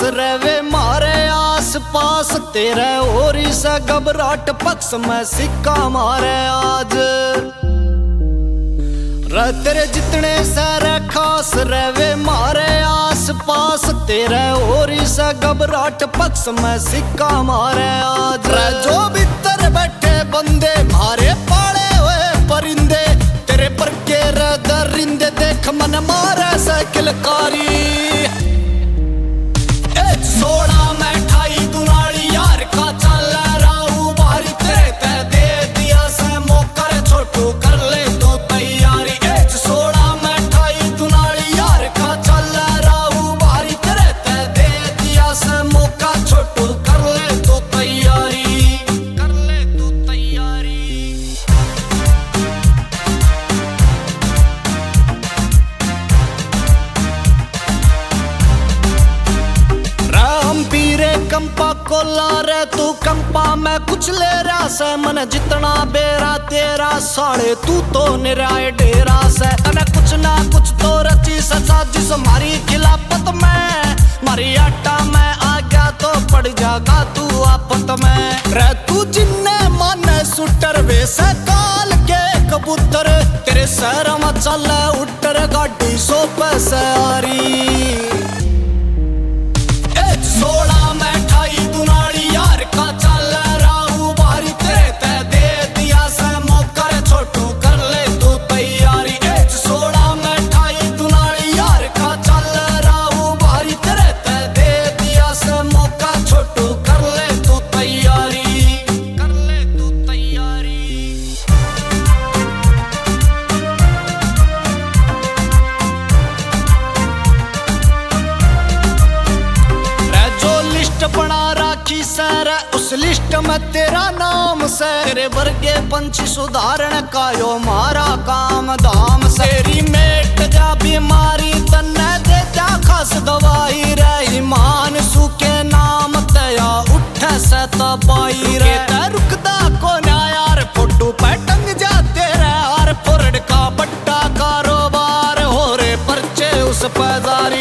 रहे मारे आस पास तेरे और से घबराहट पक्ष में सिक्का मारे आज तेरे जितने सारे खास रहे मारे आस पास तेरे और से घबराहट पक्ष में सिक्का मारे आज जो भीतर बैठे बंदे मारे पाले हुए परिंदे तेरे पर के दरिंदे देख मन मारे से किलकारी 16 में 28 दुलाड़ी यार का चल राहू बारी तेरे ते दे दिया से मौका छोटू कर ले तो तैयारी 16 में 28 दुलाड़ी यार का चल राहू बारी तेरे ते दे दिया से मौका छोटू कर ले तो तैयारी कर ले तो तैयारी कंपा को ला रे तू कंपा में कुछ ले रहा से मन जितना बेरा तेरा साढ़े तू तो निराय डेरा से अने कुछ ना कुछ तो रची साजिश मारी खिलाफत में मारी आटा में आ गया तो पड़ जागा तू आफत में रे तू जिन्ने माने सुटर वे से काल के कबूतर तेरे सर में चल उटर गाड़ी सो पैसे आ रही 16 में 28 दुलाड़ी यार का चल राहू बारी तेरे ते दे दिया से मौका छोटू कर ले तू तैयारी 16 में 28 दुलाड़ी यार का चल राहू बारी तेरे ते दे दिया से मौका छोटू कर ले तू तैयारी कर ले तू तैयारी बना राखी सर उस लिस्ट में तेरा नाम से तेरे वर्गे पंछी सुधारण का यो मारा काम धाम से तेरी मेट जा बीमारी तन्ने दे जा खास दवाई रे ईमान सूखे नाम तया उठे से तबाई रे रुकदा को ना यार फोटो पे टंग जा तेरे हार फोरड का बट्टा कारोबार हो रे परचे उस पैदारी